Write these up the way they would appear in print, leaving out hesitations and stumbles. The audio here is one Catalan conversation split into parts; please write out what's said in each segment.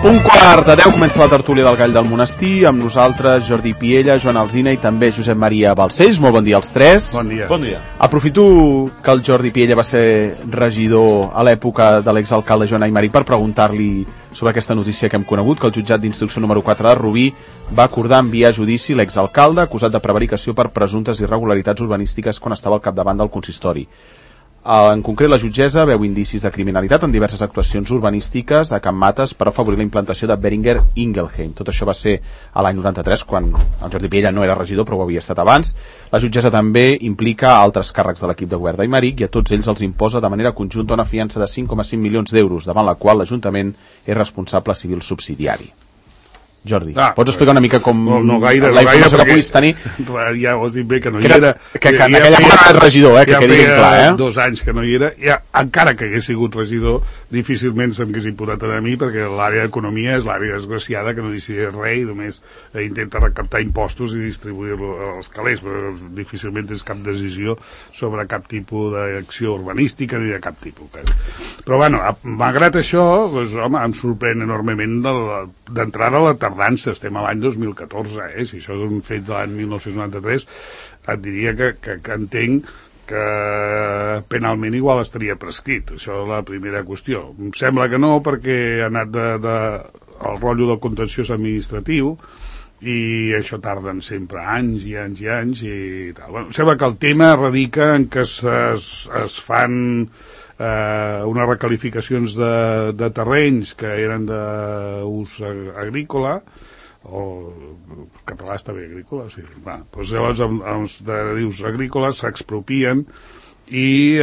1:15 comença la tertúlia del Gall del Monestir, amb nosaltres Jordi Piella, Joan Alsina i també Josep Maria Balcells. Molt bon dia als tres. Bon dia. Bon dia. Aprofito que el Jordi Piella va ser regidor a l'època de l'exalcalde Joan Aymeric per preguntar-li sobre aquesta notícia que hem conegut, que el jutjat d'instrucció número 4 de Rubí va acordar enviar a judici l'exalcalde acusat de prevaricació per presumptes irregularitats urbanístiques quan estava al capdavant del consistori. En concret, la jutgessa veu indicis de criminalitat en diverses actuacions urbanístiques a Can Mates per afavorir la implantació de Beringer Ingelheim. Tot això va ser a l'any 93, quan el Jordi Piella no era regidor, però ho havia estat abans. La jutgessa també implica altres càrrecs de l'equip de govern d'Aymeric i a tots ells els imposa de manera conjunta una fiança de 5,5 milions d'euros, davant la qual l'Ajuntament és responsable civil subsidiari. Jordi, pots explicar una mica com no gaire, la informació que puguis tenir? Ja ho has dit bé, que no hi era. Que en aquella època no era regidor, que quedi ben clar. 2 anys que no hi era. Encara que hagués sigut regidor, difícilment se'm hagués imputat a mi, perquè l'àrea d'economia és l'àrea desgraciada que no decideix res i només intenta recaptar impostos i distribuir-lo als calés, però difícilment és cap decisió sobre cap tipus d'acció urbanística ni de cap tipus. Però bueno, malgrat això, doncs, home, em sorprèn enormement d'entrada la tardança. Estem a l'any 2014, si això és un fet de l'any 1993, et diria que entenc que penalment igual estaria prescrit. Això és la primera qüestió. Em sembla que no, perquè ha anat el rotllo del contenciós administratiu i això tarden sempre anys i anys i anys i tal. Bueno, sembla que el tema radica en que es fan unes recalificacions de terrenys que eren d'ús agrícola, o català està bé, agrícola, sí. Doncs llavors els d'ús agrícola s'expropien i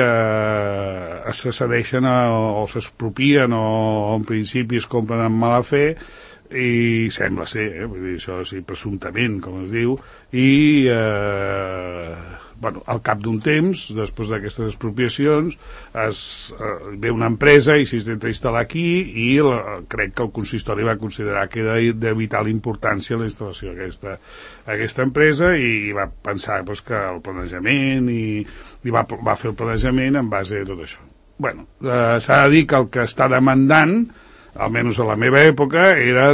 se cedeixen o s'expropien o en principi es compren amb mala fe i sembla ser, vull dir, això sí, presumptament, com es diu, i al cap d'un temps, després d'aquestes expropiacions, ve una empresa i s'intenta instal·lar aquí i crec que el consistori va considerar que era de vital importància la instal·lació d'aquesta empresa i va pensar que el planejament i va fer el planejament en base a tot això. Bueno, s'ha de dir que el que està demandant, almenys a la meva època, era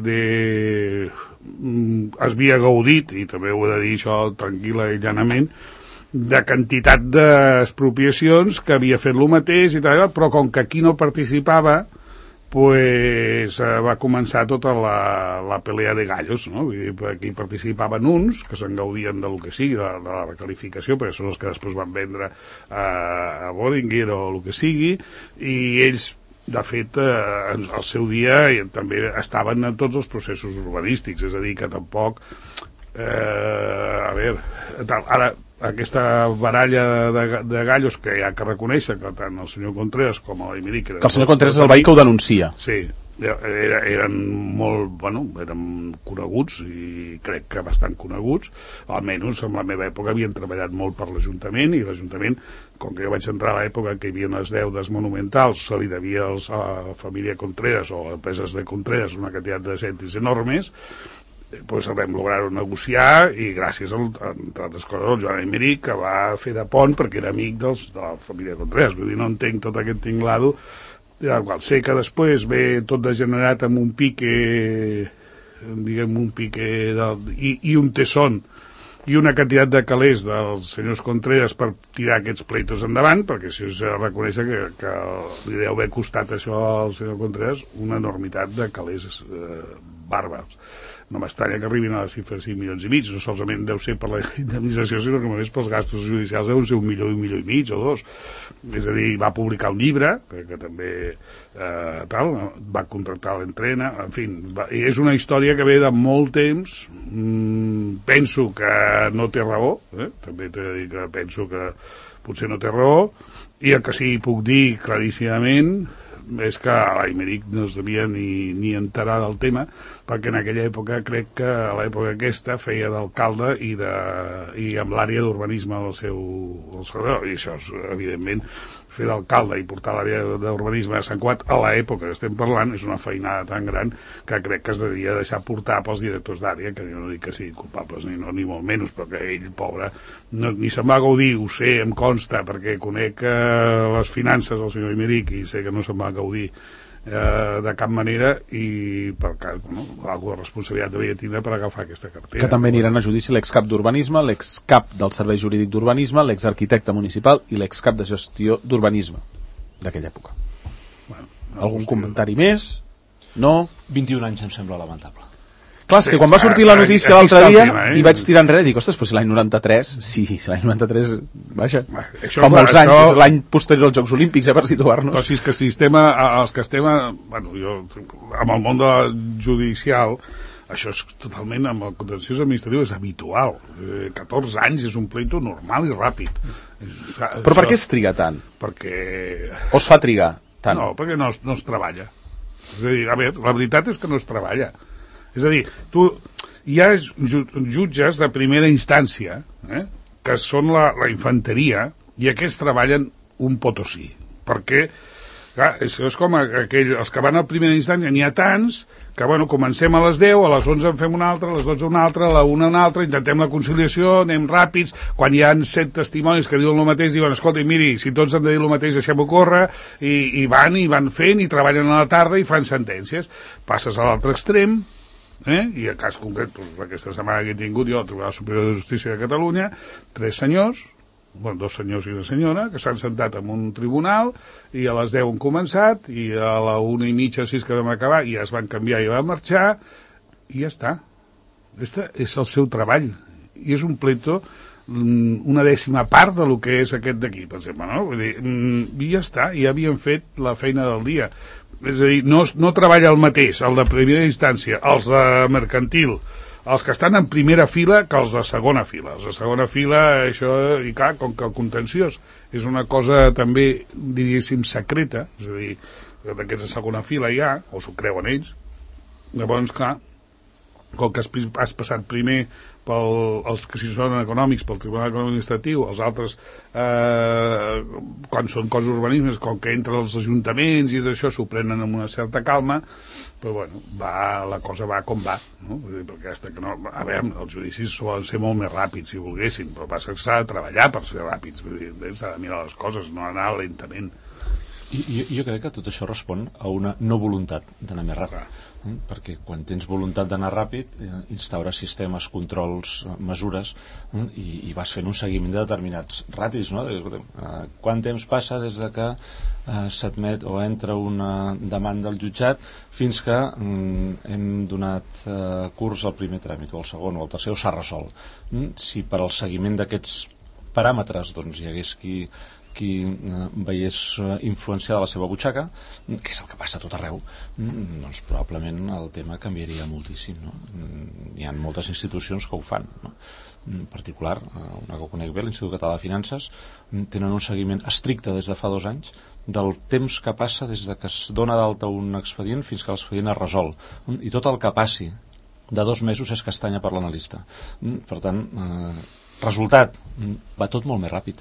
es havia gaudit, i també ho he de dir això tranquil·la i llanament, de quantitat d'expropiacions que havia fet el mateix i tal, però com que aquí no participava, pues va començar tota la pelea de gallos, no? Vull dir, aquí participaven uns que se'n gaudien del que sigui, de la recalificació, perquè són els que després van vendre a Boehringer o el que sigui, i ells de fet, al seu dia també estaven en tots els processos urbanístics, és a dir, que tampoc ara aquesta baralla de gallos que hi ha que reconèixer que tant el senyor Contreras com l'Aymeric... Que el senyor Contreras és el veí que ho denuncia. Sí, eren molt, eren coneguts i crec que bastant coneguts, almenys en la meva època havien treballat molt per l'Ajuntament i l'Ajuntament, com que jo vaig entrar a l'època que hi havia unes deudes monumentals, se li devia a la família Contreras o a empreses de Contreras una quantitat de cèntims enormes, doncs vam lograr negociar i gràcies entre altres coses el Joan Aymeric, que va fer de pont perquè era amic de la família Contreras. Vull dir, no entenc tot aquest tinglado, del qual sé que després ve tot degenerat amb un pique, diguem, i un tesón i una quantitat de calés dels senyors Contreras per tirar aquests pleitos endavant, perquè si us reconèixer que li deu haver costat això al senyor Contreras una enormitat de calés bàrbars. No m'estranya que arribin a les xifres 5,5 milions, no solament deu ser per la indemnització, sinó que només pels gastos judicials deuen ser 1 milió, 1,5 milions o 2. És a dir, va publicar un llibre, que també va contractar l'entrena, en fi, és una història que ve de molt temps, penso que no té raó, també t'he de dir que penso que potser no té raó, i el que sí puc dir claríssimament és que l'Aymeric no es devia ni enterar del tema, perquè en aquella època crec que a l'època aquesta feia d'alcalde i amb l'àrea d'urbanisme al seu i això és, evidentment, fer d'alcalde i portar l'àrea d'urbanisme a Sant Cugat a l'època que estem parlant és una feinada tan gran que crec que es devia deixar portar pels directors d'àrea, que jo no dic que siguin culpables ni molt menys, però que ell, pobre, ni se'n va gaudir, ho sé, em consta, perquè conec les finances del senyor Aymeric i sé que no se'n va gaudir de cap manera, i alguna responsabilitat devia tindre per agafar aquesta cartera. Que també aniran a judici l'excap d'urbanisme, l'excap del Servei Jurídic d'Urbanisme, l'exarquitecte municipal i l'excap de gestió d'urbanisme d'aquella època. Algun comentari més? No? 21 anys em sembla lamentable. Clar, és que quan va sortir la notícia l'altre dia hi vaig tirar enrere i dic, ostres, però si l'any 93 l'any 93, vaja, fa molts anys, és l'any posterior als Jocs Olímpics, per situar-nos. Però si és que els que estem amb el món judicial, això és totalment, amb el contenciós administratiu és habitual. 14 anys és un pleito normal i ràpid. Però per què es triga tant? Perquè... O es fa trigar tant? No, perquè no es treballa. És a dir, a veure, la veritat és que no es treballa. És a dir, hi ha jutges de primera instància, que són la infanteria, i aquests treballen un potosí. Perquè, clar, és com els que van a primera instància, n'hi ha tants que, comencem a les 10, a les 11 en fem una altra, a les 12 una altra, a la 1 una altra, intentem la conciliació, anem ràpids, quan hi ha 7 testimonis que diuen el mateix, diuen, escolta, miri, si tots han de dir el mateix, deixem-ho córrer, i van fent, i treballen a la tarda i fan sentències. Passes a l'altre extrem, i a cas concret, aquesta setmana que he tingut jo al Tribunal Superior de Justícia de Catalunya, 3 senyors, 2 senyors i una senyora, que s'han sentat en un tribunal i a les 10 han començat i a la 1:30 o 6 que vam acabar i ja es van canviar i van marxar i ja està. Este és el seu treball i és un pleito una dècima part de lo que és aquest d'aquí, per exemple, no? Vull dir, i ja està, ja havien fet la feina del dia. És a dir, no treballa el mateix, el de primera instància, els de mercantil, els que estan en primera fila que els de segona fila. Els de segona fila, això, i clar, com que el contenciós és una cosa també, diríssim, secreta, és a dir, d'aquests de segona fila hi ha, o s'ho creuen ells, llavors, clar, com que has passat primer els que si són econòmics pel Tribunal Econòmic Administratiu, els altres quan són coses urbanismes, com que entren els ajuntaments i d'això s'ho prenen amb una certa calma, però la cosa va com va, no? Perquè a veure, els judicis solen ser molt més ràpids si volguessin, però passa que s'ha de treballar per ser ràpids, s'ha de mirar les coses, no anar lentament. Jo crec que tot això respon a una no voluntat d'anar més ràpid, perquè quan tens voluntat d'anar ràpid instaures sistemes, controls, mesures, i vas fent un seguiment de determinats ratis, no? Quant temps passa des de que s'admet o entra una demanda al jutjat fins que hem donat curs al primer tràmit o al segon o al tercer o s'ha resolt. Si per al seguiment d'aquests paràmetres hi hagués qui veiés influenciada la seva butxaca, que és el que passa a tot arreu, doncs probablement el tema canviaria moltíssim, no? Hi ha moltes institucions que ho fan, no? En particular, una que conec bé, l'Institut Català de Finances, tenen un seguiment estricte des de fa 2 anys del temps que passa des de que es dona d'alta un expedient fins que l'expedient es resol, i tot el que passi de 2 mesos és castanya per l'analista. Per tant, resultat, va tot molt més ràpid.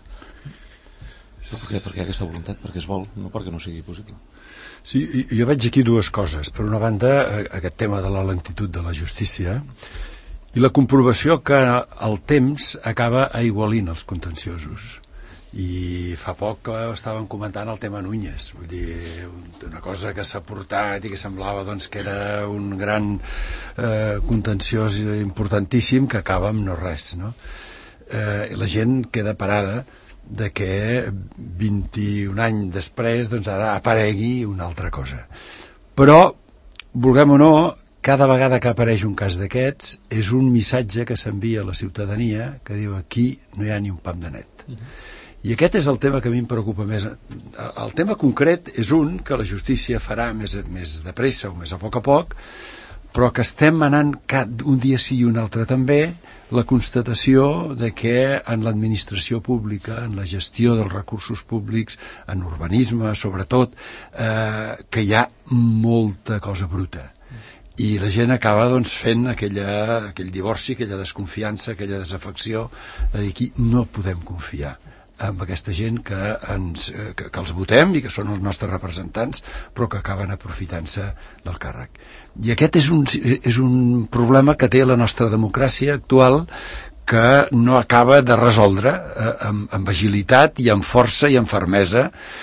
Perquè hi ha aquesta voluntat, perquè es vol, no perquè no sigui possible. Sí, jo veig aquí 2 coses. Per una banda, aquest tema de la lentitud de la justícia i la comprovació que el temps acaba aigualint els contenciosos. I fa poc que estàvem comentant el tema Núñez, vull dir, una cosa que s'ha portat i que semblava que era un gran contenciós importantíssim que acaba amb no res, no? La gent queda parada de que 21 anys després ara aparegui una altra cosa. Però, vulguem o no, cada vegada que apareix un cas d'aquests és un missatge que s'envia a la ciutadania que diu aquí no hi ha ni un pam de net. I aquest és el tema que a mi em preocupa més. El tema concret és que la justícia farà més de pressa o més a poc, però que estem anant un dia sí i un altre també la constatació de que en l'administració pública, en la gestió dels recursos públics, en urbanisme sobretot, que hi ha molta cosa bruta. I la gent acaba fent aquell divorci, aquella desconfiança, aquella desafecció de dir aquí no podem confiar amb aquesta gent que els votem i que són els nostres representants, però que acaben aprofitant-se del càrrec. I aquest és un problema que té la nostra democràcia actual, que no acaba de resoldre amb agilitat i amb força i amb fermesa.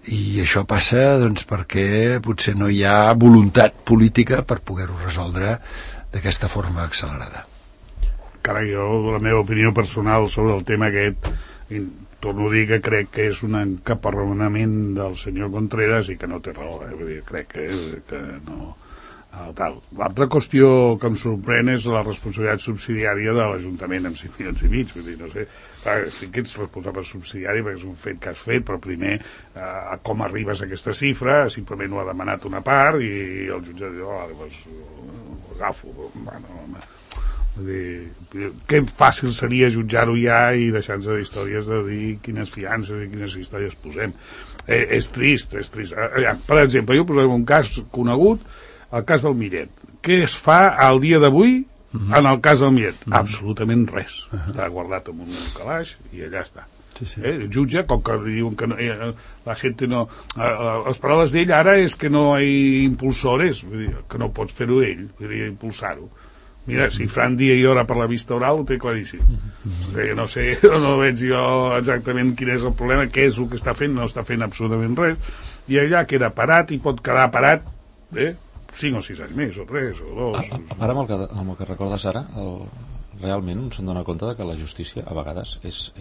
I això passa doncs, perquè potser no hi ha voluntat política per poder-ho resoldre d'aquesta forma accelerada. Carai, jo, la meva opinió personal sobre el tema aquest, torno a dir que crec que és un encaparronament del senyor Contreras i que no té raó, vull dir, crec que no... Tal. L'altra qüestió que em sorprèn és la responsabilitat subsidiària de l'Ajuntament amb 5 milions i mig, vull dir, no sé, clar, sí que ets responsable subsidiari perquè és un fet que has fet, però primer com arribes a aquesta xifra, simplement ho ha demanat una part i el jutge diu, doncs ho agafo, bueno, vull dir, que fàcil seria jutjar-ho ja i deixar-nos d'històries de dir quines fiances i quines històries posem. És trist, és trist. Per exemple, jo posaré un cas conegut, el cas del Millet. Què es fa al dia d'avui en el cas del Millet? Absolutament res. Està guardat en un calaix i allà està. Sí. El jutge, com que diuen que no, la gent no... les paraules d'ell ara és que no hi ha impulsores, vull dir, que no pots fer-ho ell, vull dir, impulsar-ho. Mira, si Fran dia i hora per la vista oral ho té claríssim. No sé, no veig jo exactament quin és el problema, què és el que està fent, no està fent absolutament res, i allà queda parat i pot quedar parat 5 o 6 anys més, o 3 o 2. Ara amb el que recordes ara, realment un se'n dona compte de que la justícia a vegades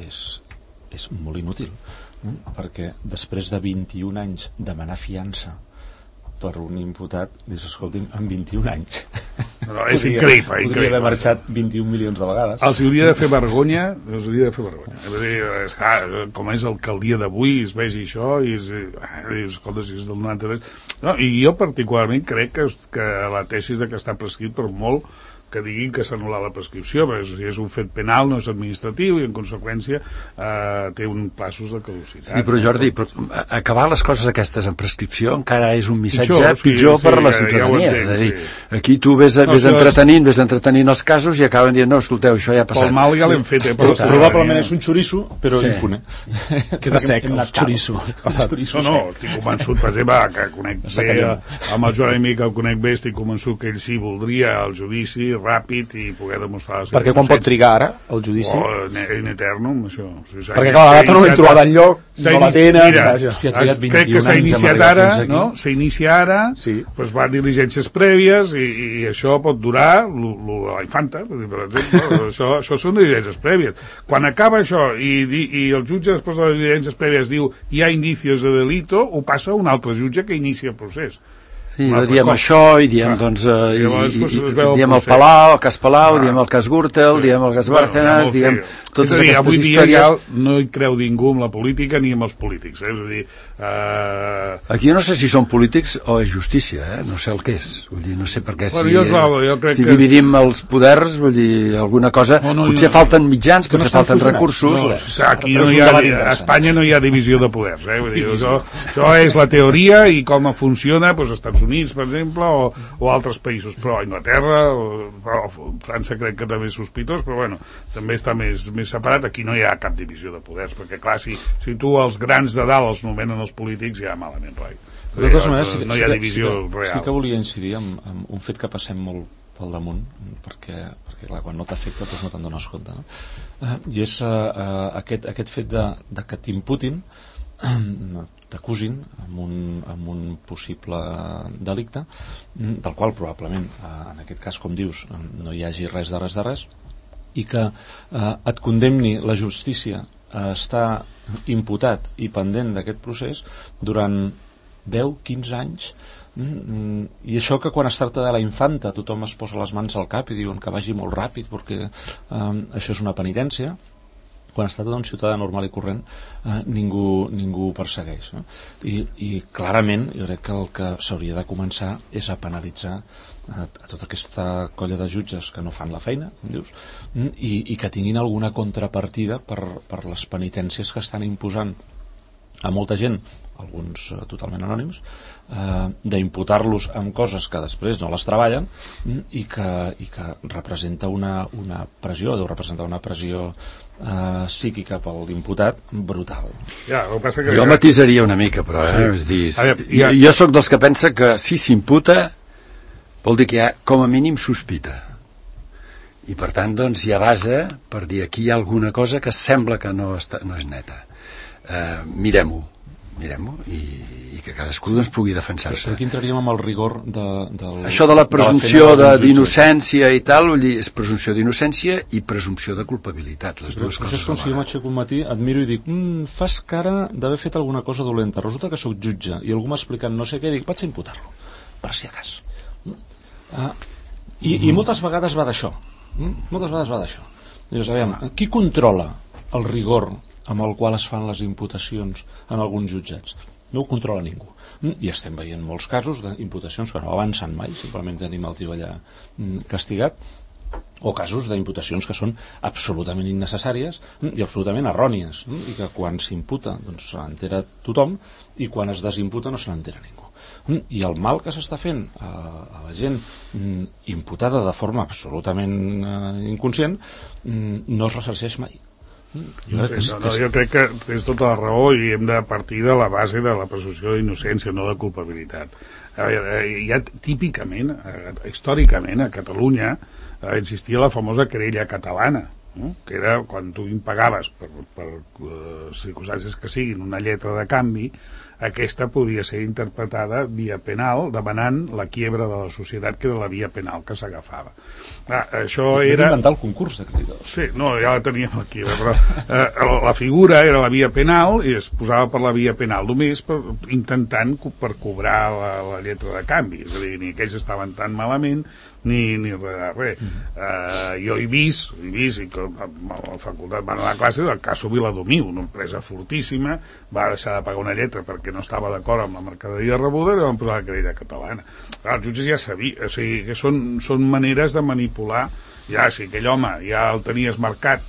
és molt inútil, perquè després de 21 anys demanar fiança per un imputat, dius, escolti'm, en 21 anys no, és increïble. Podria haver marxat 21 milions de vegades. Els hauria de fer vergonya, És a dir, com és el que el dia d'avui es vegi això i escolta, si és del 93 no, i jo particularment crec que la tesi de que està prescrit per molt que diguin que s'ha anul·lat la prescripció, perquè si és un fet penal no és administratiu i en conseqüència té un plaços de caducitat. Sí, però Jordi, acabar les coses aquestes en prescripció encara és un missatge pitjor per la ciutadania. Ja dir, aquí tu ves entretenint els casos i acaben dient, no, escolteu, això ja ha passat. Pel mal ja l'hem fet, probablement és un xoriço, però impune. Queda sec, el xoriço. No, estic convençut, per exemple, que conec bé amb el Joan Amic, el conec bé, estic convençut que ell sí voldria el judici ràpid i poder demostrar... Perquè quan pot trigar ara, el judici? In eternum, això. Perquè clar, la data no l'hem trobat enlloc, no la tenen... Crec que s'ha iniciat ara, no? S'inicia ara, doncs va a diligències prèvies i això pot durar la infanta, per exemple, això són diligències prèvies. Quan acaba això i el jutge després de les diligències prèvies diu hi ha indicios de delito, ho passa a un altre jutge que inicia el procés. Sí, diem això i diem, doncs, diem el Palau, el cas Palau, diem el cas Gürtel, diem el cas Bárcenas, diem totes aquestes avui històries... Avui dia no hi creu ningú amb la política ni amb els polítics, És a dir... Aquí jo no sé si són polítics o és justícia, no sé el que és. Vull dir, no sé per què si dividim els poders, vull dir, alguna cosa... Potser falten mitjans, potser falten recursos... Aquí a Espanya no hi ha divisió de poders, Vull dir, això és la teoria i com funciona, doncs, Estats Units, per exemple, o altres països, però Anglaterra, o França crec que també és sospitós, però bueno, també està més separat. Aquí no hi ha cap divisió de poders, perquè clar, si tu els grans de dalt els nomenen els polítics, ja malament rai. De totes maneres, no hi ha divisió real. Sí que volia incidir en un fet que passem molt pel damunt, perquè clar, quan no t'afecta doncs no te'n dones compte, no? I és aquest fet de que t'imputin, t'acusin amb un possible delicte del qual probablement en aquest cas, com dius, no hi hagi res de res i que et condemni la justícia a estar imputat i pendent d'aquest procés durant 10-15 anys i això que quan es tracta de la infanta tothom es posa les mans al cap i diuen que vagi molt ràpid perquè això és una penitència. Quan es tracta d'un ciutadà normal i corrent ningú persegueix, no? I clarament jo crec que el que s'hauria de començar és a penalitzar a tota aquesta colla de jutges que no fan la feina, com dius, i que tinguin alguna contrapartida per les penitències que estan imposant a molta gent, alguns totalment anònims, d'imputar-los amb coses que després no les treballen i que representa una pressió, deu representar una pressió psíquica pel imputat brutal. Jo matisaria una mica, però és dir, jo sóc dels que pensa que si s'imputa vol dir que hi ha com a mínim sospita i per tant doncs hi ha base per dir aquí hi ha alguna cosa que sembla que no és neta. Mirem-ho mirem-ho, i que cadascú doncs pugui defensar-se. Però aquí entraríem amb el rigor això de la presumpció d'innocència i tal, vull dir, és presumpció d'innocència i presumpció de culpabilitat, les dues coses. Això és com si jo m'aixeco un matí, et miro i dic fas cara d'haver fet alguna cosa dolenta, resulta que sóc jutge i algú m'ha explicat no sé què, i dic, vaig a imputar-lo, per si acas. I moltes vegades va d'això. Dius, aviam, qui controla el rigor amb el qual es fan les imputacions en alguns jutjats? No ho controla ningú. I estem veient molts casos d'imputacions que no avancen mai, simplement tenim el tio allà castigat, o casos d'imputacions que són absolutament innecessàries i absolutament errònies, i que quan s'imputa doncs se n'entera tothom i quan es desimputa no se n'entera ningú. I el mal que s'està fent a la gent imputada de forma absolutament inconscient no es ressarceix mai. Jo crec que tens tota la raó i hem de partir de la base de la presumpció d'innocència, no de culpabilitat. Ja típicament, històricament, a Catalunya existia la famosa querella catalana, que era quan tu impagaves per circumstàncies que siguin una lletra de canvi, aquesta podria ser interpretada via penal, demanant la quiebra de la societat, que era la via penal que s'agafava. Això era... inventar el concurs de creditors. Sí, no, ja la teníem aquí, però la figura era la via penal i es posava per la via penal només intentant per cobrar la lletra de canvi, és a dir, ni aquells estaven tan malament ni res. Jo he vist i a la facultat van a la classe del cas Viladomiu, una empresa fortíssima, va deixar de pagar una lletra perquè no estava d'acord amb la mercaderia rebuda i van posar la querella catalana. Els jutges ja sabien, o sigui, que són maneres de manipular. Ja, si aquell home ja el tenies marcat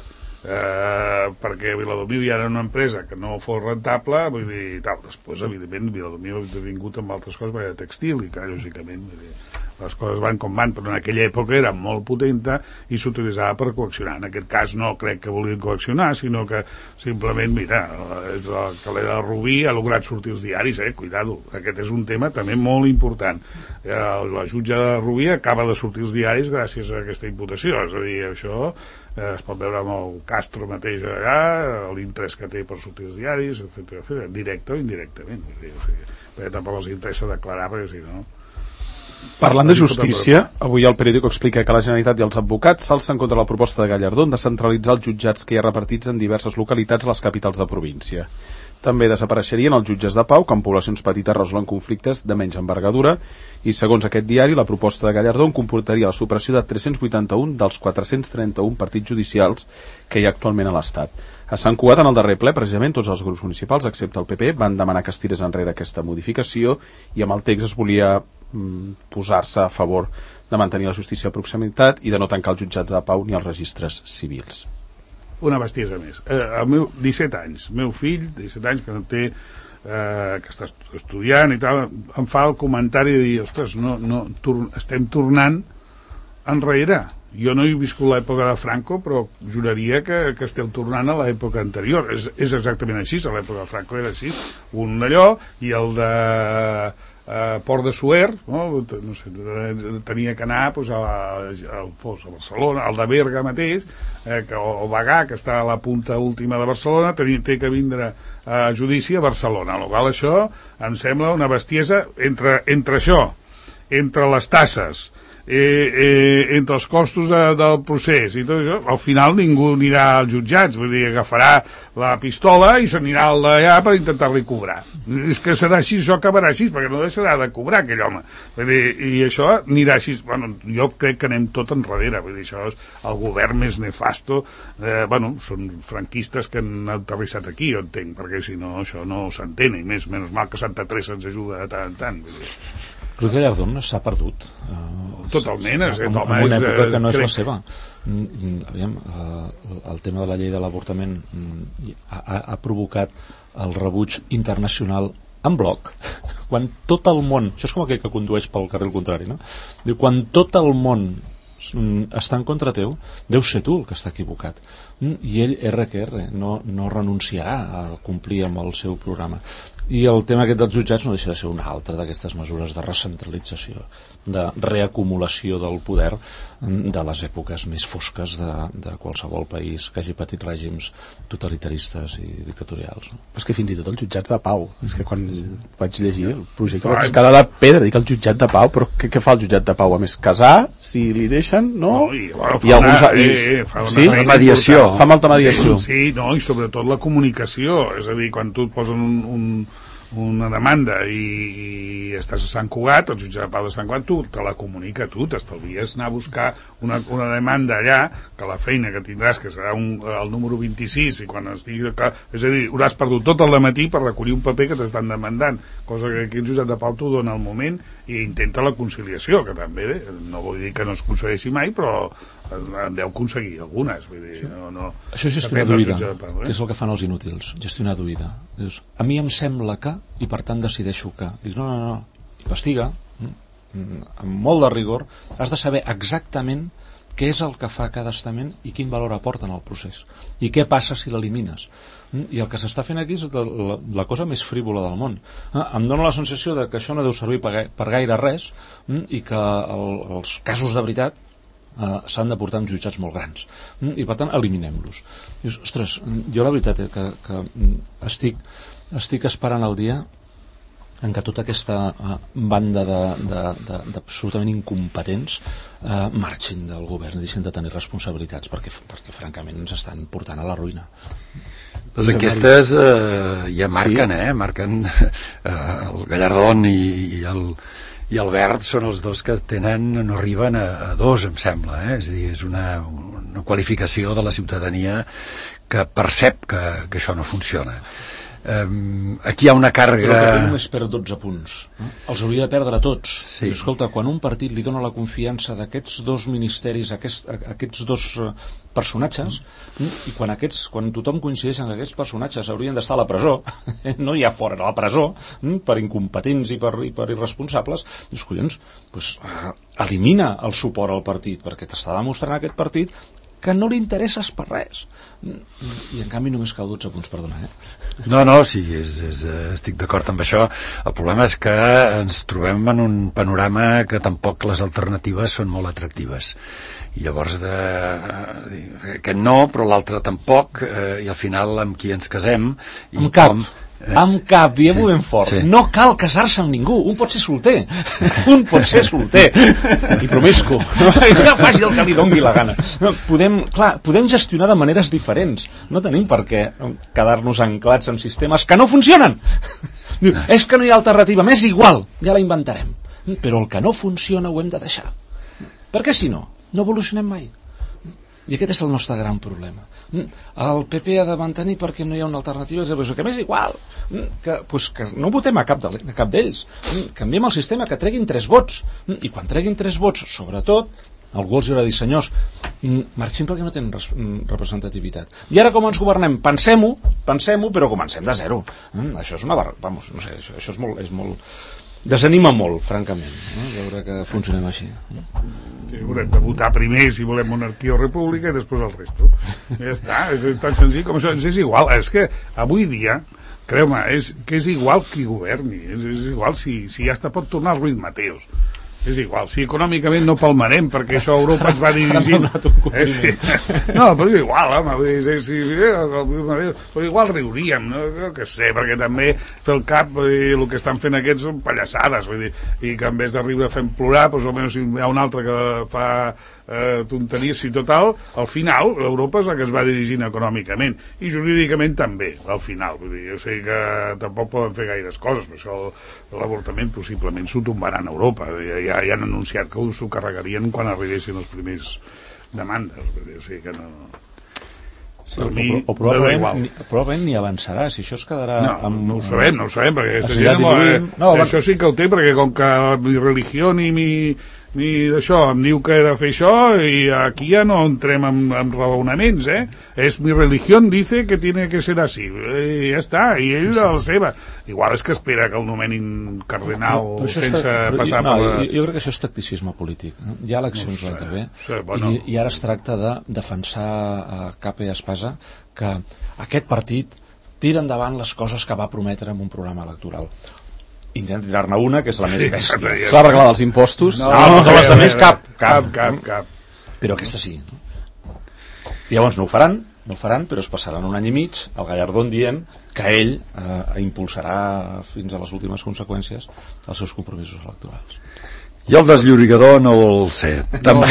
perquè Viladomiu ja era una empresa que no fos rentable, vull dir, tal. Després, evidentment, Viladomiu ha vingut amb altres coses, perquè era textil, i que, lògicament, les coses van com van, però en aquella època era molt potenta i s'utilitzava per coaccionar. En aquest cas no crec que vulguin coaccionar, sinó que simplement, mira, és el que l'era Rubí ha lograt sortir als diaris, cuidado, aquest és un tema també molt important. La jutge de Rubí acaba de sortir als diaris gràcies a aquesta imputació, és a dir, això es pot veure amb el Castro mateix allà, l'interès que té per sortir als diaris, etc., directe o indirectament, perquè tampoc els interessa declarar, perquè si no... Parlant de justícia, avui el periòdico explica que la Generalitat i els advocats s'alcen contra la proposta de Gallardón de centralitzar els jutjats que hi ha repartits en diverses localitats a les capitals de província. També desapareixerien els jutges de pau, que en poblacions petites resolen conflictes de menys envergadura, i segons aquest diari, la proposta de Gallardón comportaria la supressió de 381 dels 431 partits judicials que hi ha actualment a l'Estat. A Sant Cugat, en el darrer ple, precisament, tots els grups municipals, excepte el PP, van demanar que es tirés enrere aquesta modificació i amb el text es volia posar-se a favor de mantenir la justícia de proximitat i de no tancar els jutjats de pau ni els registres civils. Una bestiesa més. El meu 17 anys, meu fill, 17 anys, que no té que està estudiant i tal, em fa el comentari de dir, ostres, estem tornant enrere. Jo no he viscut l'època de Franco, però juraria que esteu tornant a l'època anterior. És exactament així, a l'època de Franco era així. Un d'allò, i el de Port de Suert, no sé, tenia que anar doncs, a Barcelona, al de Berga mateix, o Bagà, que està a la punta última de Barcelona, té que vindre a judici a Barcelona. Això em sembla una bestiesa entre això, entre les tasses, entre els costos del procés i tot això, al final ningú anirà als jutjats, vull dir, agafarà la pistola i s'anirà al d'allà per intentar-li cobrar. És que serà així, això acabarà així, perquè no deixarà de cobrar aquell home. Vull dir, i això anirà així. Bueno, jo crec que anem tot enrere, vull dir, això és el govern més nefasto. Són franquistes que han aterrissat aquí, jo entenc, perquè si no això no s'entén, i menys mal que Santa Teresa ens ajuda de tant en tant, vull dir. Cruz Gallardón s'ha perdut totalment, en una època que no és la seva. Aviam, el tema de la llei de l'avortament ha provocat el rebuig internacional en bloc, quan tot el món, això és com aquell que condueix pel carril contrari, no? Diu, quan tot el món està en contra teu, deu ser tu el que està equivocat, i ell, R que R, no renunciarà a complir amb el seu programa. I el tema aquest dels jutjats no deixa de ser una altra d'aquestes mesures de recentralització, de reacumulació del poder de les èpoques més fosques de qualsevol país que hagi patit règims totalitaristes i dictatorials. És que fins i tot els jutjats de pau, és que quan vaig llegir el projecte vaig quedar de pedra, dic el jutjat de pau, però què fa el jutjat de pau? A més, casar, si li deixen, no? Fa mediació. Fa molta mediació. Sí, no, i sobretot la comunicació, és a dir, quan tu et posen una demanda i estàs a Sant Cugat, el jutge de pau de Sant Cugat, tu te la comunica tu, t'estalvies anar a buscar una demanda allà, que la feina que tindràs, que serà el número 26, i quan estigui... És a dir, hauràs perdut tot el dematí per recollir un paper que t'estan demandant, cosa que aquí el jutjat de pau t'ho dona al moment i intenta la conciliació, que també no vull dir que no es aconsegueixi mai, però en deu aconseguir algunes, vull dir, no... Això és gestionar d'oïda, que és el que fan els inútils, gestionar d'oïda. Dius, a mi em sembla que, i per tant decideixo que. Dius, no, investiga, amb molt de rigor, has de saber exactament què és el que fa cada estament i quin valor aporta en el procés, i què passa si l'elimines. I el que s'està fent aquí és la cosa més frívola del món. Em dóna la sensació de que això no deu servir per gaire res, i que els casos de veritat s'han de portar en jutjats molt grans, i per tant eliminem-los. Dius, ostres, jo la veritat que estic esperant el dia en què tota aquesta banda d'absolutament incompetents marxin del govern i deixin de tenir responsabilitats, perquè francament ens estan portant a la ruïna. Les enquestes ja marquen, marquen el Gallardón i el Verd són els dos que no arriben a 2, em sembla, és a dir, és una qualificació de la ciutadania que percep que això no funciona. Aquí hi ha una càrrega... Però que només perd 12 punts. Els hauria de perdre tots. Sí. I escolta, quan un partit li dona la confiança d'aquests dos ministeris, aquests dos personatges, i quan tothom coincideix en que aquests personatges haurien d'estar a la presó, no hi ha fora de la presó, per incompetents i per irresponsables, dius, collons, elimina el suport al partit, perquè t'està demostrant aquest partit que no li interesses per res, i en canvi només cau 12 punts per donar. No, sí, estic d'acord amb això. El problema és que ens trobem en un panorama que tampoc les alternatives són molt atractives, i llavors aquest no, però l'altre tampoc, i al final amb qui ens casem i amb cap, diem-ho ben fort. Sí. No cal casar-se amb ningú, un pot ser solter. Un pot ser solter. I promiscu. Que faci el que li doni la gana. Podem gestionar de maneres diferents. No tenim per què quedar-nos anclats en sistemes que no funcionen. És que no hi ha alternativa, m'és igual, ja la inventarem. Però el que no funciona ho hem de deixar. Perquè si no evolucionem mai. I aquest és el nostre gran problema. El PP ha de mantenir perquè no hi ha una alternativa, que m'és igual, que no votem a cap d'ells, canviem el sistema, que treguin 3 vots, i quan treguin 3 vots, sobretot algú els haurà dit, senyors, marxin perquè no tenen representativitat, i ara com ens governem? Pensem-ho, però comencem de zero. Això és una no sé, això és molt desanima molt, francament, veure que funcionem així. Haurem de votar primer si volem monarquia o república i després el resto. Ja està, és tan senzill com això. És igual, és que avui dia, creu-me, és igual qui governi, és igual si ja està, pot tornar Ruiz Mateos. És igual, si econòmicament no palmarem, perquè això Europa ens va dirigint. No, però és igual, home, però igual riuríem, no que sé, perquè també fer el cap, el que estan fent aquests són pallassades, vull dir, i que en vez de riure fem plorar, doncs almenys si hi ha un altre que fa tonteries i total, al final Europa és la que es va dirigint econòmicament i jurídicament també, al final, vull dir, jo sé que tampoc poden fer gaires coses, però això l'avortament possiblement s'ho tombaran a Europa, ja han anunciat que s'ho carregarien quan arribessin els primers demandes, vull dir, o sigui que no... Sí, o probablement ni avançarà, si això es quedarà no ho sabem, perquè això sí que ho té, perquè com que mi religió ni d'això em diu que he de fer això, i aquí ja no entrem amb raonaments, és mi religió dice que tiene que ser así, i ja està, i ell la seva. Igual és que espera que el nomenin cardenal sense passar per... Jo crec que això és tacticisme polític. Hi ha eleccions l'any que ve, i ara es tracta de defensar a capa i espasa que aquest partit tira endavant les coses que va prometre en un programa electoral. Intenta tirar-ne una, que és la més bèstia. S'ha arreglat els impostos? No, de les altres cap. Però aquesta sí. I llavors no ho faran, però es passaran un any i mig al Gallardón dient que ell impulsarà fins a les últimes conseqüències els seus compromisos electorals. I el desllorigador no el sé. Tampoc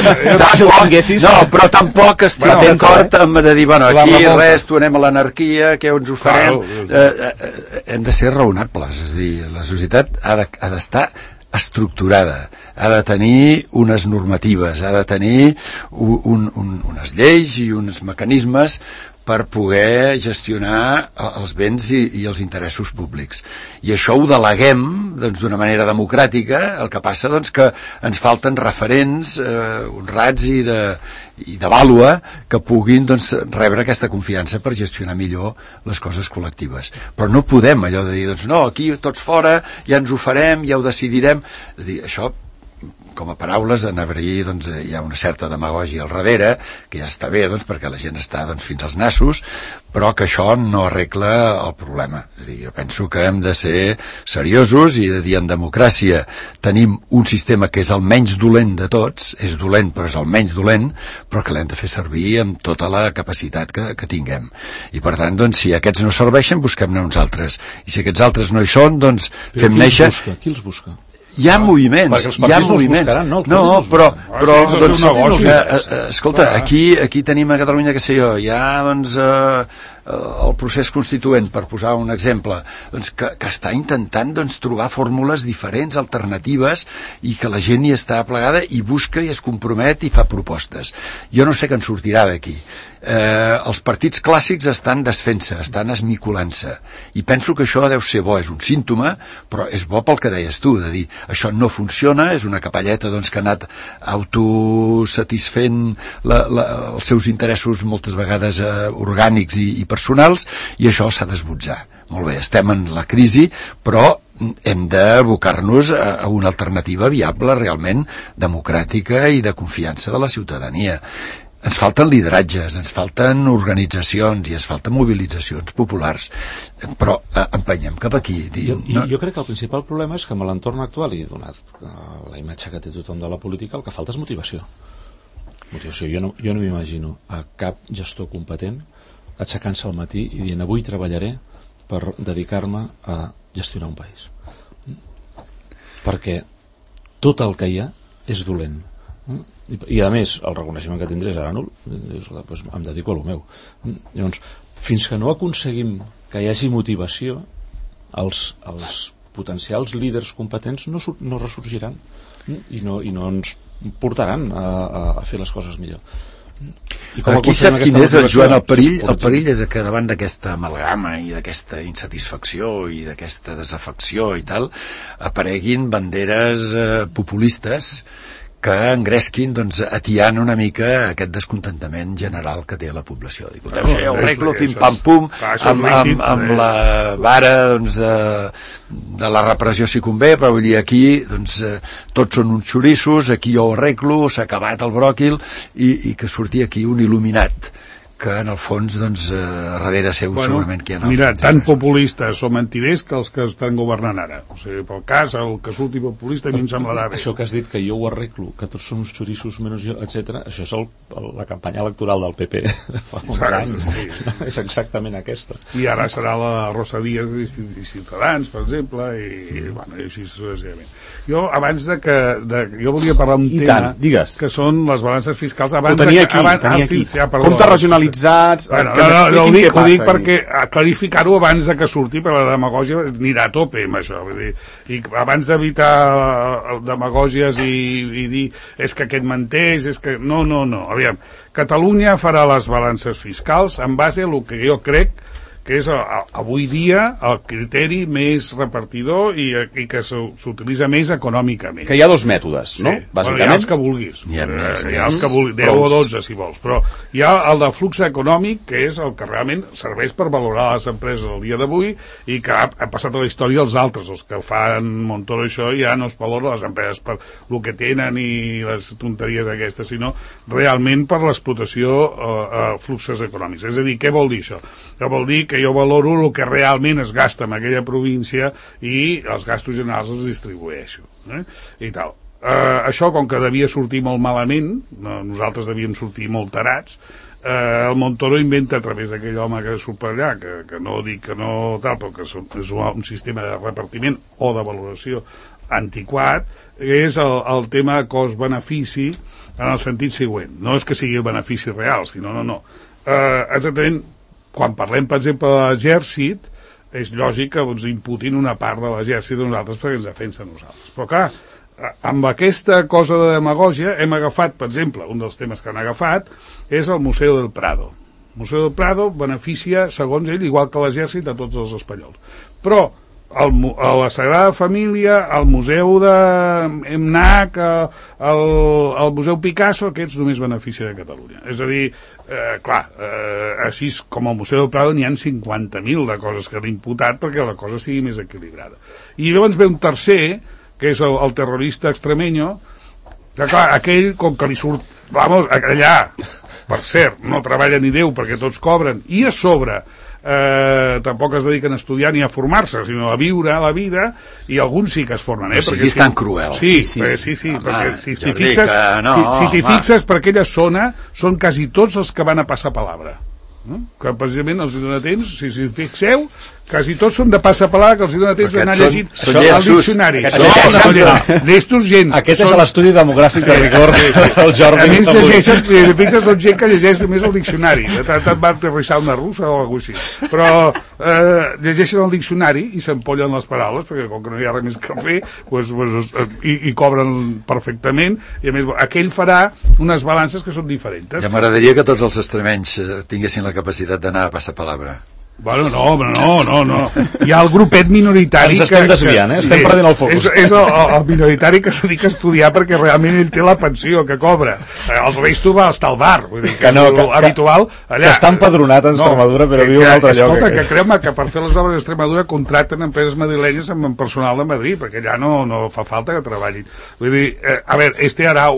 estic d'acord amb de dir, bueno, aquí res, tornem a l'anarquia, què ens ho farem? Hem de ser raonables, és a dir, la societat ha d'estar estructurada, ha de tenir unes normatives, ha de tenir unes lleis i uns mecanismes per poder gestionar els béns i els interessos públics. I això ho deleguem d'una manera democràtica, el que passa que ens falten referents honrats i de vàlua que puguin rebre aquesta confiança per gestionar millor les coses col·lectives. Però no podem allò de dir, no, aquí tots fora, ja ens ho farem, ja ho decidirem. És a dir, això com a paraules, en Abraí hi ha una certa demagògia al darrere, que ja està bé, perquè la gent està fins als nassos, però que això no arregla el problema. És a dir, jo penso que hem de ser seriosos i de dir, en democràcia tenim un sistema que és el menys dolent de tots, és dolent però és el menys dolent, però que l'hem de fer servir amb tota la capacitat que tinguem. I per tant, si aquests no serveixen, busquem-ne uns altres. I si aquests altres no hi són, fem néixer... Qui els busca? Hi ha moviments, escolta, aquí tenim a Catalunya, què sé jo, hi ha el procés constituent, per posar un exemple, que està intentant trobar fórmules diferents, alternatives, i que la gent hi està plegada i busca i es compromet i fa propostes. Jo no sé què en sortirà d'aquí. Els partits clàssics estan desfent-se, estan esmiculant-se, i penso que això deu ser bo, és un símptoma, però és bo pel que deies tu, de dir, això no funciona, és una capelleta que ha anat autosatisfent els seus interessos moltes vegades orgànics i personals, i això s'ha d'esbotzar. Molt bé, estem en la crisi, però hem d'abocar-nos a una alternativa viable, realment democràtica i de confiança de la ciutadania. Ens falten lideratges, ens falten organitzacions i ens falten mobilitzacions populars, però empenyem cap aquí. Jo crec que el principal problema és que amb l'entorn actual, i donat la imatge que té tothom de la política, el que falta és motivació. Jo no m'imagino a cap gestor competent aixecant-se al matí i dient, avui treballaré per dedicar-me a gestionar un país. Perquè tot el que hi ha és dolent. I a més, el reconeixement que tindré serà nul, doncs em dedico a lo meu. Llavors, fins que no aconseguim que hi hagi motivació, els potencials líders competents no ressorgiran i no ens portaran a fer les coses millor. Aquí saps quin és, Joan, el perill és que davant d'aquesta amalgama i d'aquesta insatisfacció i d'aquesta desafecció i tal, apareguin banderes populistes que engresquin atiant una mica aquest descontentament general que té la població. Dic, ho arreglo, pim-pam-pum, amb la vara de la repressió si convé, però vull dir, aquí tots són uns xorissos, aquí jo ho arreglo, s'ha acabat el bròquil, i que surti aquí un il·luminat que en el fons, darrere seu segurament que hi ha... Mira, tan populistes o mentiders que els que estan governant ara. O sigui, pel cas, el que surti populista a mi em semblarà bé. Això que has dit, que jo ho arreglo, que tots són uns xorissos menys jo, etc., això és la campanya electoral del PP fa uns anys. Sí. És exactament aquesta. I ara serà la Rosa Díaz de Ciutadans, per exemple, i així successivament. Jo, abans jo volia parlar un tema que són les balances fiscals. Ho tenia aquí. Compte regionalitzats... No, ho dic perquè clarificar-ho abans de que surti, per la demagògia anirà a tope amb això, vull dir, i abans d'evitar demagògies i dir és que aquest menteix, és que... No, aviam, Catalunya farà les balances fiscals en base a el que jo crec que és avui dia el criteri més repartidor i que s'utilitza més econòmicament. Que hi ha dos mètodes, no? Bàsicament. Hi ha els que vulguis. Hi ha els que vulguis, 10 o 12 si vols, però hi ha el de flux econòmic, que és el que realment serveix per valorar les empreses al dia d'avui i que ha passat a la història els altres, els que fan Montoro això ja no es valora les empreses per el que tenen i les tonteries aquestes, sinó realment per l'explotació fluxes econòmics. És a dir, què vol dir això? Que vol dir que que jo valoro el que realment es gasta en aquella província i els gastos generals els distribueixo, i tal. Això, com que devia sortir molt malament, nosaltres devíem sortir molt tarats, el Montoro inventa a través d'aquell home que surt per allà, que no dic que no tal, però que és un sistema de repartiment o de valoració antiquat, que és el tema cost-benefici en el sentit següent. No és que sigui el benefici real, sinó no. Exactament, quan parlem, per exemple, de l'exèrcit, és lògic que ens imputin una part de l'exèrcit de nosaltres perquè ens defensa nosaltres. Però clar, amb aquesta cosa de demagògia hem agafat, per exemple, un dels temes que han agafat és el Museu del Prado. El Museu del Prado beneficia, segons ell, igual que l'exèrcit, a tots els espanyols. Però a la Sagrada Família, al Museu de MNAC, al Museu Picasso, aquests només beneficia de Catalunya. És a dir, així com al Museu del Prado n'hi ha 50.000 de coses que han imputat perquè la cosa sigui més equilibrada. I llavors ve un tercer, que és el terrorista extremeño, que clar, aquell, com que li surt, vamos, allà, per cert, no treballa ni Déu perquè tots cobren, i a sobre tampoc es dediquen a estudiar ni a formar-se, sinó a viure la vida, i alguns sí que es formen. O sigui, és tan cruel. Sí, perquè si t'hi fixes, per aquella zona són quasi tots els que van a passar palabra. Que precisament els dona temps, si fixeu, quasi tots són de passapalabra, que els dona temps d'anar llegint el diccionari. Llestos gens. Aquest és l'estudi demogràfic de rigor del Jordi. A més, llegeixen, són gent que llegeix només el diccionari. Tant va aterrissar una russa o alguna cosa així. Però llegeixen el diccionari i s'empollen les paraules, perquè com que no hi ha res més que fer, i cobren perfectament, i a més, aquell farà unes balances que són diferents. Ja m'agradaria que tots els extremenys tinguessin la capacitat d'anar a passar palabra. Bueno, no. Hi ha el grupet minoritari... Ens estem desviant, estem perdent el focus. És el minoritari que se dedica a estudiar perquè realment ell té la pensió que cobra. Els reis tu va estar al bar, vull dir que no, habitual allà. Que està empadronat en Extremadura, però viu un altre lloc. Escolta, que creu-me que per fer les obres d'Extremadura contracten empreses madrilenyes amb personal de Madrid, perquè allà no fa falta que treballin. Vull dir, a veure, harà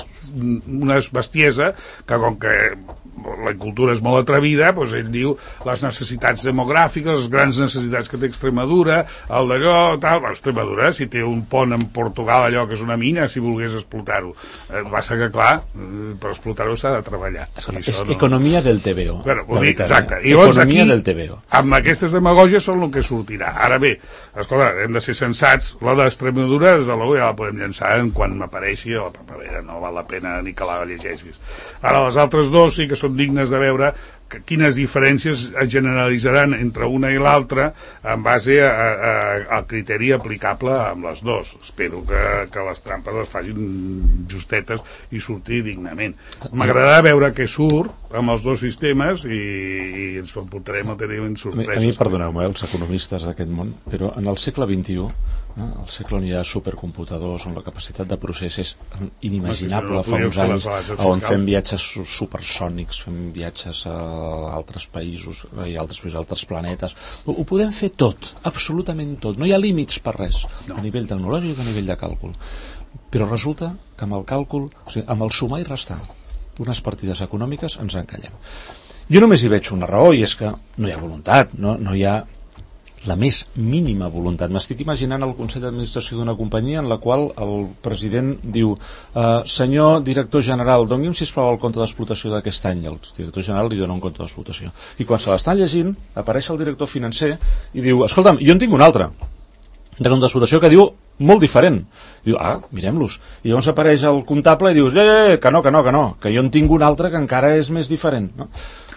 unes bestiesa que com que la cultura és molt atrevida, doncs ell diu les necessitats demogràfiques, les grans necessitats que té Extremadura, el d'allò, tal. Extremadura, si té un pont en Portugal, allò que és una mina, si volgués explotar-ho. Va ser que, clar, per explotar-ho s'ha de treballar. És economia del TVO. Exacte. I llavors aquí, del TVO. amb aquestes demagògies són el que sortirà. Ara bé, escolta, hem de ser sensats. La d'Extremadura, des de l'ou, ja la podem llançar quan m'apareixi a la paperera. No val la pena ni que la llegeixis. Ara, les altres dos sí que són dignes de veure quines diferències es generalitzaran entre una i l'altra en base al criteri aplicable amb les dos. Espero que les trampes les facin justetes i sortir dignament. M'agradarà veure què surt amb els dos sistemes i ens portarem en sorpreses. A mi, perdoneu-me, els economistes d'aquest món, però en el segle XXI, el segle on hi ha supercomputadors, on la capacitat de procés és inimaginable fa uns anys, on fem viatges supersònics, fem viatges a altres països i altres planetes, ho podem fer tot, absolutament tot, no hi ha límits per res, a nivell tecnològic, a nivell de càlcul, però resulta que amb el càlcul, o sigui, amb el sumar i restar unes partides econòmiques ens encallem. Jo només hi veig una raó, i és que no hi ha voluntat, no hi ha la més mínima voluntat. M'estic imaginant el Consell d'Administració d'una companyia en la qual el president diu senyor director general, doni'm sisplau el compte d'explotació d'aquest any. El director general li dona un compte d'explotació. I quan se l'estan llegint, apareix el director financer i diu, escolta'm, jo en tinc un altre de compte d'explotació que diu molt diferent. Diu, mirem-los. I llavors apareix el comptable i dius, que no, que jo en tinc un altre que encara és més diferent. No?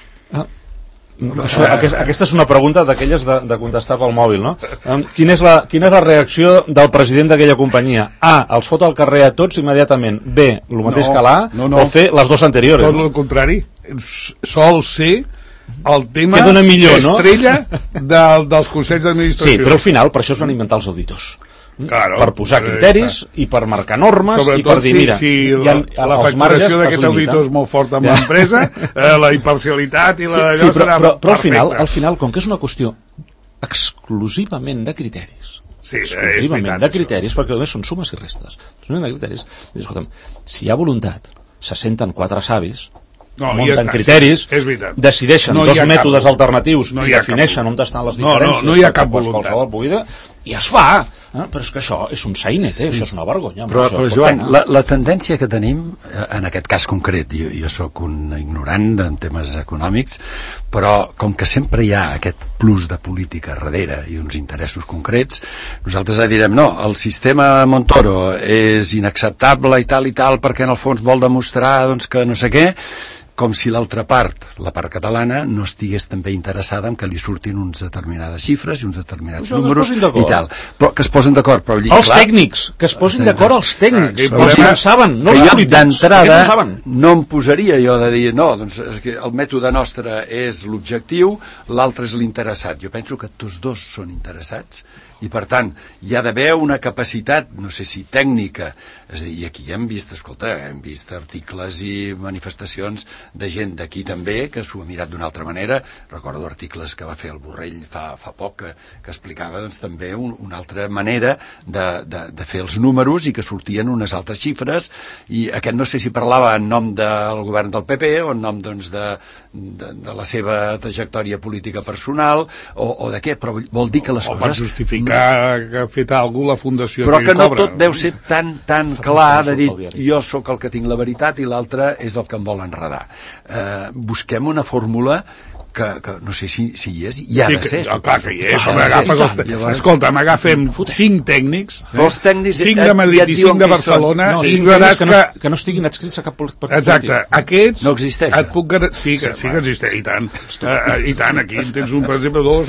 Aquesta és una pregunta d'aquelles de contestar pel mòbil, no? Quina és la reacció del president d'aquella companyia? Els fot al carrer a tots immediatament. B, el mateix que l'A, o C, les dues anteriores. Tot el contrari. Sol ser el tema millor, estrella dels consells d'administració. Sí, però al final per això es van inventar els auditors. Claro, per posar criteris i per marcar normes. Sobretot i per dir, mira, la facturació d'aquest auditor és molt forta amb l'empresa, la imparcialitat i la... Però al final, com que és una qüestió exclusivament de criteris, perquè només són sumes i restes, de criteris, escolta'm, si hi ha voluntat, se senten quatre savis munten criteris, decideixen dos mètodes alternatius i defineixen on estan les diferències. No hi ha cap voluntat. I es fa, però és que això és un sainet, això és una vergonya. Però Joan, la tendència que tenim, en aquest cas concret, jo sóc un ignorant en temes econòmics, però com que sempre hi ha aquest plus de política darrere i uns interessos concrets, nosaltres direm, no, el sistema Montoro és inacceptable i tal, perquè en el fons vol demostrar doncs, que no sé què, com si l'altra part, la part catalana, no estigués també interessada en que li surtin uns determinades xifres i uns determinats números i tal. Però que es posen d'acord. Els tècnics, que es posin d'acord els tècnics, els que no saben, no els polítics. D'entrada no em posaria jo de dir, no, doncs el mètode nostre és l'objectiu, l'altre és l'interessat. Jo penso que tots dos són interessats i per tant hi ha d'haver una capacitat, no sé si tècnica, és a dir, i aquí hem vist, escolta, hem vist articles i manifestacions de gent d'aquí també que s'ho ha mirat d'una altra manera. Recordo articles que va fer el Borrell fa poc que explicava doncs, també una altra manera de fer els números i que sortien unes altres xifres, i aquest no sé si parlava en nom del govern del PP o en nom doncs, de la seva trajectòria política personal o de què, però vol dir que les coses... O per justificar que ha fet alguna la Fundació però que no tot deu ser tan clar de dir jo sóc el que tinc la veritat i l'altre és el que em vol enredar. Busquem una fórmula que no sé si hi és, hi ha de ser. Clar que hi és. Escolta, m'agafem 5 tècnics, els tècnics 5 de Madrid i 5 de Barcelona, i veràs que no estiguin adscrits a cap partit polític. Exacte, aquests no existeix. Sí que existeix, i tant. I tant, aquí en tens un, per exemple, dos,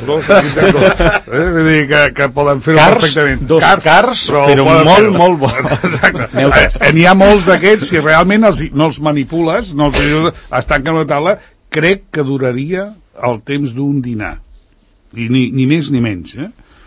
vull dir que poden fer-ho perfectament. Dos cars, però molt bo. Exacte. N'hi ha molts d'aquests, si realment no els manipules, no els tanquen una taula, crec que duraria el temps d'un dinar, i ni més ni menys,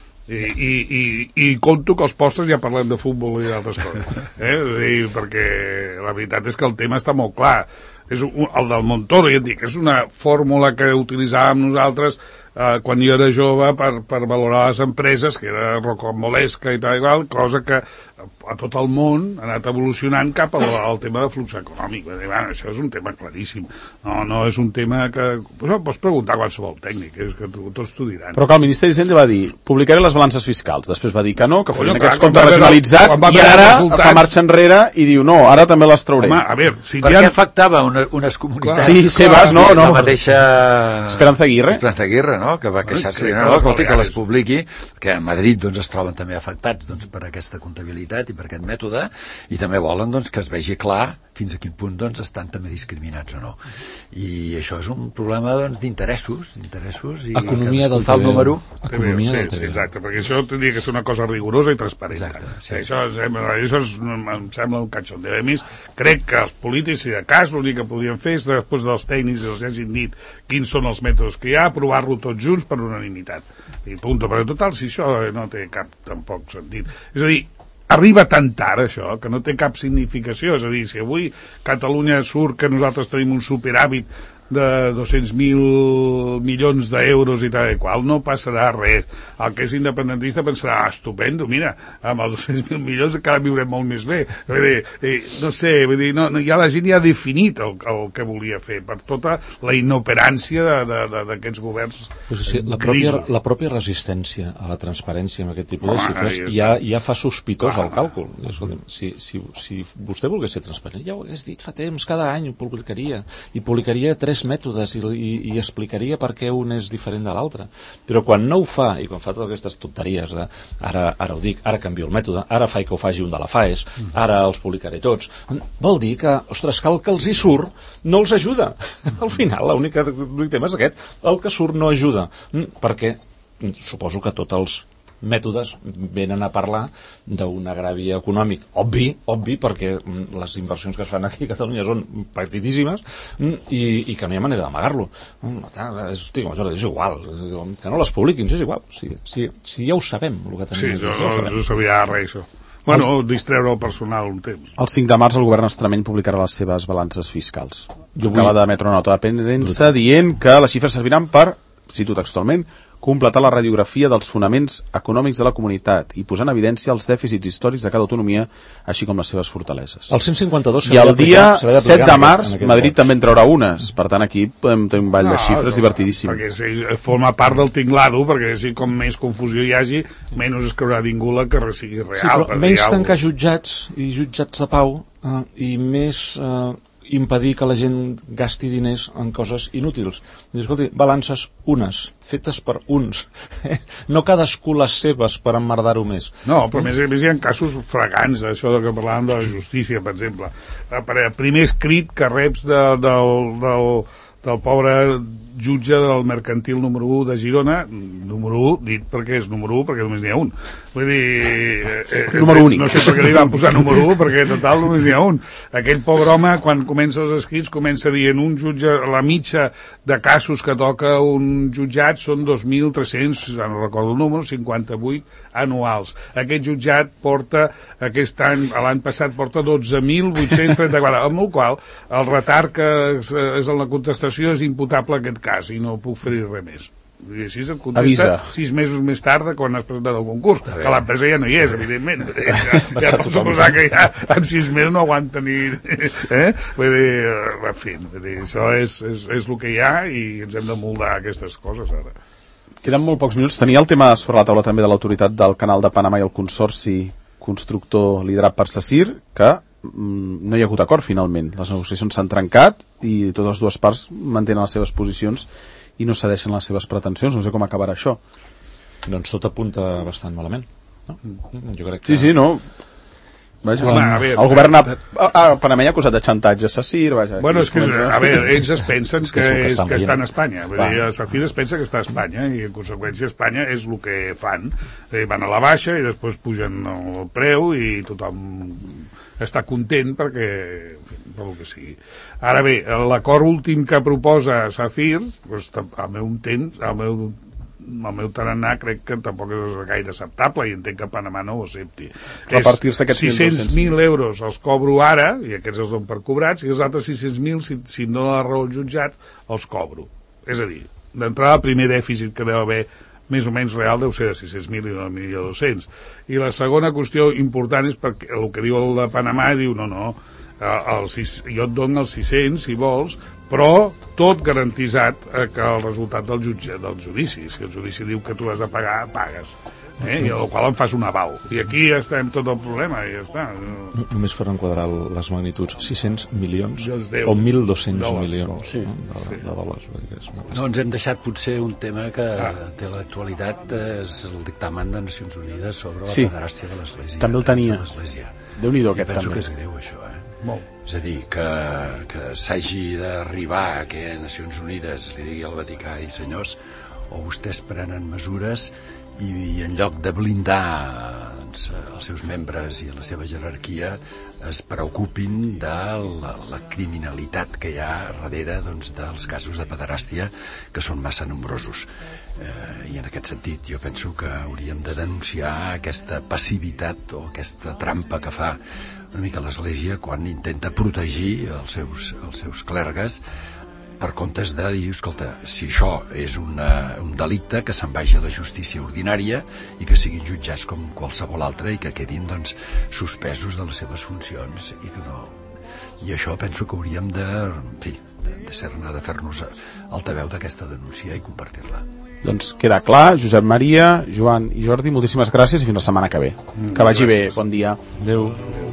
i conto que els postres ja parlem de futbol i d'altres coses, perquè la veritat és que el tema està molt clar. És el del Montoro, ja et dic, és una fórmula que utilitzàvem nosaltres quan jo era jove per valorar les empreses, que era rocambolesca i tal i qual, cosa que a tot el món ha anat evolucionant cap al tema de flux econòmic. Bueno, això és un tema claríssim, no és un tema que... Pots preguntar a qualsevol tècnic, és que tots t'ho diran. Però que el Ministeri d'Hisenda va dir publicaré les balances fiscals, després va dir que no, que farien aquests comptes racionalitzats, i ara fa marxa enrere i diu no, ara també les trauré. Home, a veure, si perquè afectava unes comunitats. Sí, seves, no. La mateixa... Esperanza Aguirre, no? Que va queixar-se, escolti, que les publiqui, que a Madrid doncs, es troben també afectats doncs, per aquesta comptabilitat i per aquest mètode, i també volen doncs, que es vegi clar fins a quin punt doncs, estan també discriminats o no. I això és un problema doncs, d'interessos i economia del TV. El número... Economia del TV. Exacte, perquè això tindria que ser una cosa rigorosa i transparent. Exacte, sí. Això em sembla un catxondeo. A més, crec que els polítics, si de cas, l'únic que podien fer és, després dels tècnics els hagin dit quins són els mètodes que hi ha, aprovar-lo tots junts per unanimitat. I punt. Però en total, si això no té cap tampoc sentit. És a dir, arriba tan tard això que no té cap significació. És a dir, si avui Catalunya surt que nosaltres tenim un superàvit de 200.000 milions d'euros i tal i qual, no passarà res. El que és independentista pensarà, estupendo, mira, amb els 200.000 milions encara viurem molt més bé. Vull dir, no sé, ja la gent ja ha definit el que volia fer per tota la inoperància d'aquests governs. Pues sí, la pròpia resistència a la transparència amb aquest tipus de xifres ja fa sospitós el càlcul. Escolta'm, si vostè volgués ser transparent, ja ho hagués dit fa temps, cada any ho publicaria, i publicaria 3 mètodes i explicaria per què un és diferent de l'altre. Però quan no ho fa, i quan fa totes aquestes tonteries de ara ho dic, ara canvio el mètode, ara faig que ho faci un de la FAES, ara els publicaré tots, vol dir que, ostres, cal que els hi surt, no els ajuda. Al final, l'únic tema és aquest, el que surt no ajuda, perquè suposo que tots els mètodes venen a parlar d'un agravi econòmic obvi, perquè les inversions que es fan aquí a Catalunya són petitíssimes i que no hi ha manera d'amagar-lo. És igual, que no les publiquin, és igual, si ja ho sabem el que tenim. Sí, no sabia res, això. Bueno, distreure el personal un temps. El 5 de març el govern extremeny publicarà les seves balances fiscals. Acaba d'emetre una nota de premsa dient que les xifres serviran per, cito textualment, completar la radiografia dels fonaments econòmics de la comunitat i posar en evidència els dèficits històrics de cada autonomia, així com les seves fortaleses. El 152 I el dia 7 de març Madrid també en traurà unes, per tant aquí podem tenir un ball de xifres divertidíssim. Perquè forma part del tinglado, perquè així com més confusió hi hagi, menys es creurà ningú la que sigui real. Sí, però menys tancar jutjats i jutjats de pau i més impedir que la gent gasti diners en coses inútils. I, escolti, balances unes, fetes per uns. No cadascú les seves per emmerdar-ho més. No, però més hi ha casos fragants d'això que parlàvem de la justícia, per exemple. Primer escrit que reps del pobre jutge del mercantil número 1 de Girona, número 1, dit perquè és número 1, perquè només n'hi ha un. Vull dir... número únic. No sé per què li van posar número 1, perquè total només n'hi ha un. Aquell pobre home, quan comença els escrits, comença dient un jutge, la mitja de casos que toca un jutjat són 2.300, no recordo el número, 58 anuals. Aquest jutjat porta, aquest any, l'any passat, porta 12.834, amb el qual el retard que és en la contestació és imputable a aquest cas i no puc fer res més. I així et contesta 6 mesos més tard quan has presentat el concurs, que l'empresa ja no hi és, evidentment. Ja pot suposar que ja en 6 mesos no aguanta ni... Vull dir, en fi, això és el que hi ha i ens hem de moldar aquestes coses ara. Queden molt pocs minuts. Tenia el tema sobre la taula també de l'autoritat del Canal de Panamà i el consorci constructor liderat per Sacyr, que no hi ha hagut acord finalment. Les negociacions s'han trencat i totes les dues parts mantenen les seves posicions i no cedeixen les seves pretensions. No sé com acabarà això. Doncs tot apunta bastant malament, no? Jo crec que... Sí, no. Vaja, el govern panameña ha acusat de xantatge a Sacyr. Vaja, bueno, és que, a veure, ells es pensen que està en Espanya. Vull dir, Sacyr es pensa que està a Espanya i en conseqüència Espanya és el que fan. Van a la baixa i després pugen el preu i tothom està content perquè, en fi, per el que sigui. Ara bé, l'acord últim que proposa Sacyr, doncs, al meu tarannà crec que tampoc és gaire acceptable i entenc que Panamà no ho accepti. Repartir-se aquests 600.000 euros els cobro ara i aquests els dono per cobrats i els altres 600.000 si em dona la raó als jutjats els cobro. És a dir, d'entrada el primer dèficit que deu haver més o menys real deu ser de 600.000 i no 1.200.000. I la segona qüestió important és perquè el que diu el de Panamà diu no, jo et dono els 600 si vols, però tot garantitzat que el resultat del judici, si el judici diu que tu has de pagar, pagues, i al qual em fas un aval i aquí ja està amb tot el problema i ja està. Només per enquadrar les magnituds, 600 milions o 1.200 milions de dòlars. No, ens hem deixat potser un tema que té l'actualitat, és el dictamen de Nacions Unides sobre la pederàstia de l'Església. També el tenia. Déu-n'hi-do aquest també. Penso que és greu això, molt. És a dir, que s'hagi d'arribar a que Nacions Unides li digui al Vaticà i senyors, o vostès prenen mesures i en lloc de blindar els seus membres i la seva jerarquia es preocupin de la criminalitat que hi ha darrere dels casos de pederàstia que són massa nombrosos. I en aquest sentit jo penso que hauríem de denunciar aquesta passivitat o aquesta trampa que fa una mica l'Església quan intenta protegir els seus clergues per comptes de dir, escolta, si això és un delicte, que se'n vagi a la justícia ordinària i que siguin jutjats com qualsevol altre i que quedin suspesos de les seves funcions i que no... I això penso que hauríem de fer-nos altaveu d'aquesta denúncia i compartir-la. Doncs queda clar. Josep Maria, Joan i Jordi, moltíssimes gràcies i fins la setmana que ve. Que vagi bé, bon dia. Adéu.